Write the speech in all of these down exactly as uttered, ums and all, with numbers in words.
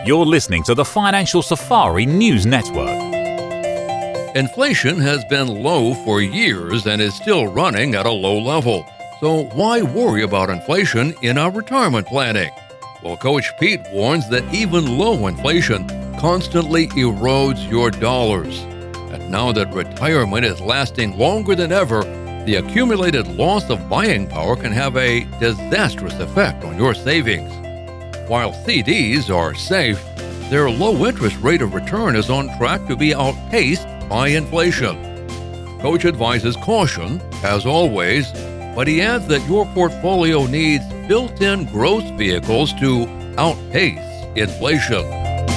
You're listening to the Financial Safari News Network. Inflation has been low for years and is still running at a low level. So why worry about inflation in our retirement planning? Well, Coach Pete warns that even low inflation constantly erodes your dollars. And now that retirement is lasting longer than ever, the accumulated loss of buying power can have a disastrous effect on your savings. While C Ds are safe, their low interest rate of return is on track to be outpaced by inflation. Coach advises caution, as always, but he adds that your portfolio needs built-in growth vehicles to outpace inflation.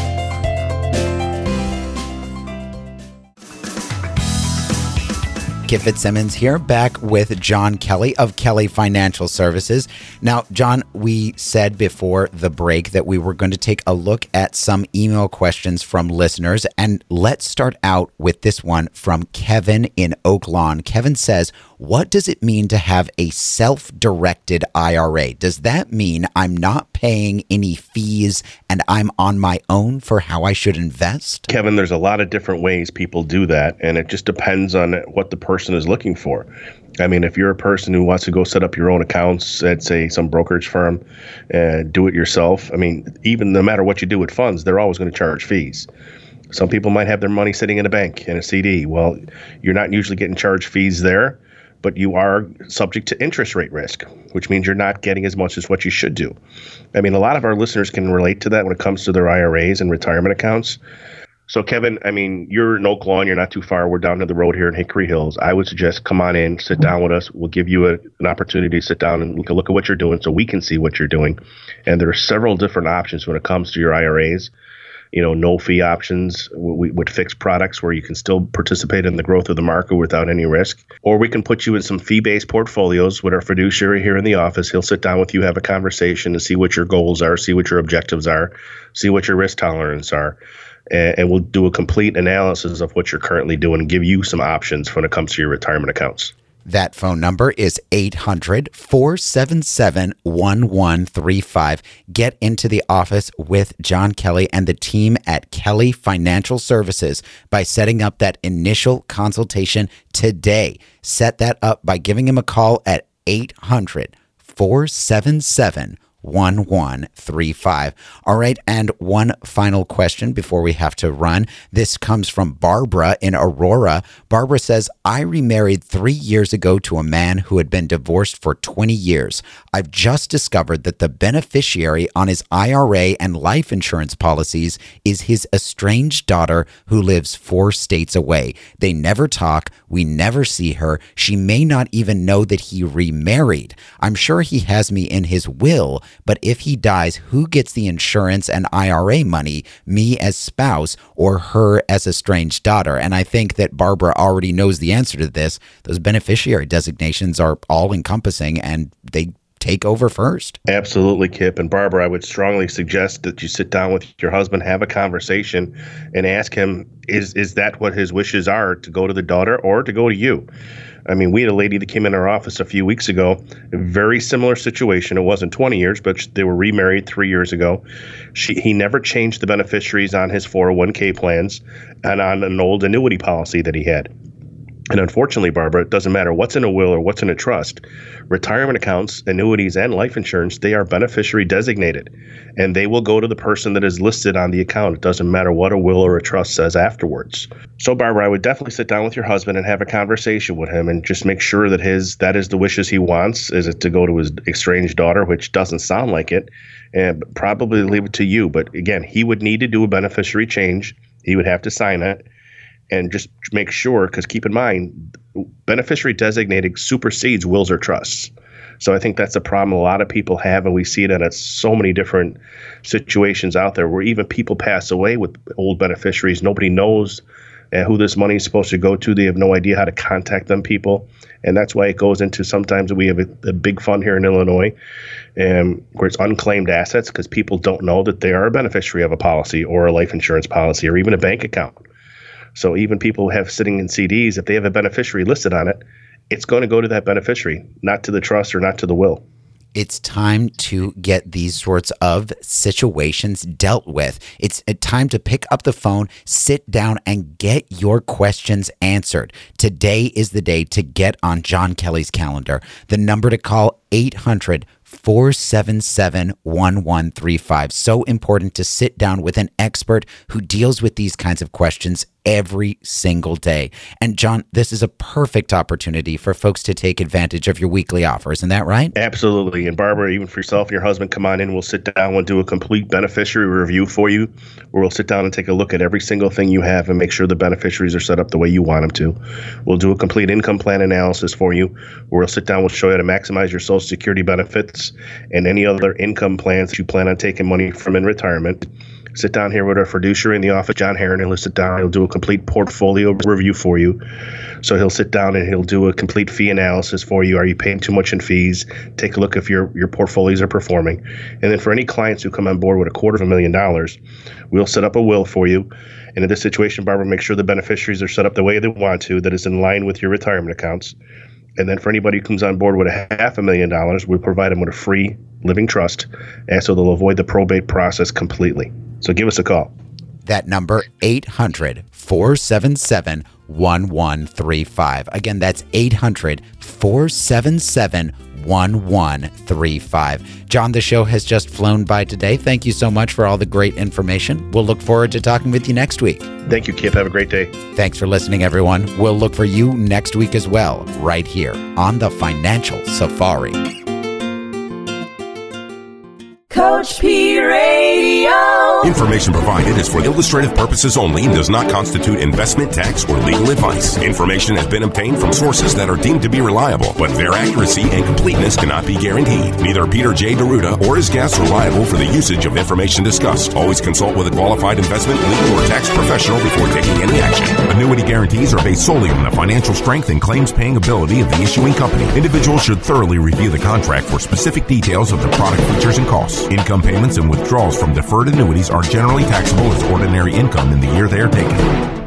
Kip Fitzsimmons here, back with John Kelly of Kelly Financial Services. Now, John, we said before the break that we were going to take a look at some email questions from listeners, and let's start out with this one from Kevin in Oak Lawn. Kevin says, what does it mean to have a self-directed I R A? Does that mean I'm not paying any fees and I'm on my own for how I should invest? Kevin, there's a lot of different ways people do that, and it just depends on what the person is looking for. I mean, if you're a person who wants to go set up your own accounts at, say, some brokerage firm and do it yourself, I mean, even no matter what you do with funds, they're always going to charge fees. Some people might have their money sitting in a bank in a C D. Well, you're not usually getting charged fees there, but you are subject to interest rate risk, which means you're not getting as much as what you should do. I mean, a lot of our listeners can relate to that when it comes to their I R As and retirement accounts. So, Kevin, I mean, you're in Oak Lawn. You're not too far. We're down to the road here in Hickory Hills. I would suggest come on in, sit down with us. We'll give you a, an opportunity to sit down and look, look at what you're doing so we can see what you're doing. And there are several different options when it comes to your I R As. You know, no fee options with, with fixed products where you can still participate in the growth of the market without any risk. Or we can put you in some fee-based portfolios with our fiduciary here in the office. He'll sit down with you, have a conversation to see what your goals are, see what your objectives are, see what your risk tolerance are. And, and we'll do a complete analysis of what you're currently doing and give you some options when it comes to your retirement accounts. That phone number is eight hundred, four seven seven, one one three five. Get into the office with John Kelly and the team at Kelly Financial Services by setting up that initial consultation today. Set that up by giving him a call at eight hundred, four seven seven, one one three five. All right, and one final question before we have to run. This comes from Barbara in Aurora. Barbara says, I remarried three years ago to a man who had been divorced for twenty years. I've just discovered that the beneficiary on his I R A and life insurance policies is his estranged daughter who lives four states away. They never talk. We never see her. She may not even know that he remarried. I'm sure he has me in his will, but if he dies, who gets the insurance and I R A money, me as spouse or her as estranged daughter? And I think that Barbara already knows the answer to this. Those beneficiary designations are all encompassing and they take over first. Absolutely, Kip. And Barbara, I would strongly suggest that you sit down with your husband, have a conversation, and ask him, is is that what his wishes are, to go to the daughter or to go to you? I mean, we had a lady that came in our office a few weeks ago, a very similar situation. It wasn't twenty years, but they were remarried three years ago. She, he never changed the beneficiaries on his four oh one k plans and on an old annuity policy that he had. And unfortunately, Barbara, it doesn't matter what's in a will or what's in a trust. Retirement accounts, annuities, and life insurance, they are beneficiary designated, and they will go to the person that is listed on the account. It doesn't matter what a will or a trust says afterwards. So, Barbara, I would definitely sit down with your husband and have a conversation with him and just make sure that his that is the wishes he wants. Is it to go to his estranged daughter, which doesn't sound like it, and probably leave it to you. But again, he would need to do a beneficiary change. He would have to sign it. And just make sure, because keep in mind, beneficiary designated supersedes wills or trusts. So I think that's a problem a lot of people have, and we see it in so many different situations out there where even people pass away with old beneficiaries. Nobody knows uh, who this money is supposed to go to. They have no idea how to contact them people. And that's why it goes into, sometimes we have a, a big fund here in Illinois um, where it's unclaimed assets because people don't know that they are a beneficiary of a policy or a life insurance policy or even a bank account. So even people who have sitting in C Ds, if they have a beneficiary listed on it, it's going to go to that beneficiary, not to the trust or not to the will. It's time to get these sorts of situations dealt with. It's a time to pick up the phone, sit down, and get your questions answered. Today is the day to get on John Kelly's calendar. The number to call, eight hundred, four seven seven, one one three five. So important to sit down with an expert who deals with these kinds of questions every single day. And John, this is a perfect opportunity for folks to take advantage of your weekly offer. Isn't that right? Absolutely. And Barbara, even for yourself and your husband, come on in. We'll sit down and do a complete beneficiary review for you, where we'll sit down and take a look at every single thing you have and make sure the beneficiaries are set up the way you want them to. We'll do a complete income plan analysis for you, where we'll sit down, we'll show you how to maximize your Social Security benefits and any other income plans that you plan on taking money from in retirement. Sit down here with our fiduciary in the office, John Herron. He'll sit down. He'll do a complete portfolio review for you. So he'll sit down and he'll do a complete fee analysis for you. Are you paying too much in fees? Take a look if your your portfolios are performing. And then for any clients who come on board with a quarter of a million dollars, we'll set up a will for you. And in this situation, Barbara, make sure the beneficiaries are set up the way they want to, that is in line with your retirement accounts. And then for anybody who comes on board with a half a million dollars, we provide them with a free living trust, and so they'll avoid the probate process completely. So give us a call. That number, eight hundred, four seven seven, one one three five. Again, that's eight hundred, four seven seven, one one three five. John, the show has just flown by today. Thank you so much for all the great information. We'll look forward to talking with you next week. Thank you, Kip. Have a great day. Thanks for listening, everyone. We'll look for you next week as well, right here on the Financial Safari. Coach P Radio. Information provided is for illustrative purposes only and does not constitute investment, tax, or legal advice. Information has been obtained from sources that are deemed to be reliable, but their accuracy and completeness cannot be guaranteed. Neither Peter J. Deruta or his guests are liable for the usage of information discussed. Always consult with a qualified investment, legal, or tax professional before taking any action. Annuity guarantees are based solely on the financial strength and claims-paying ability of the issuing company. Individuals should thoroughly review the contract for specific details of the product features and costs. Income payments and withdrawals from deferred annuities are generally taxable as ordinary income in the year they are taken.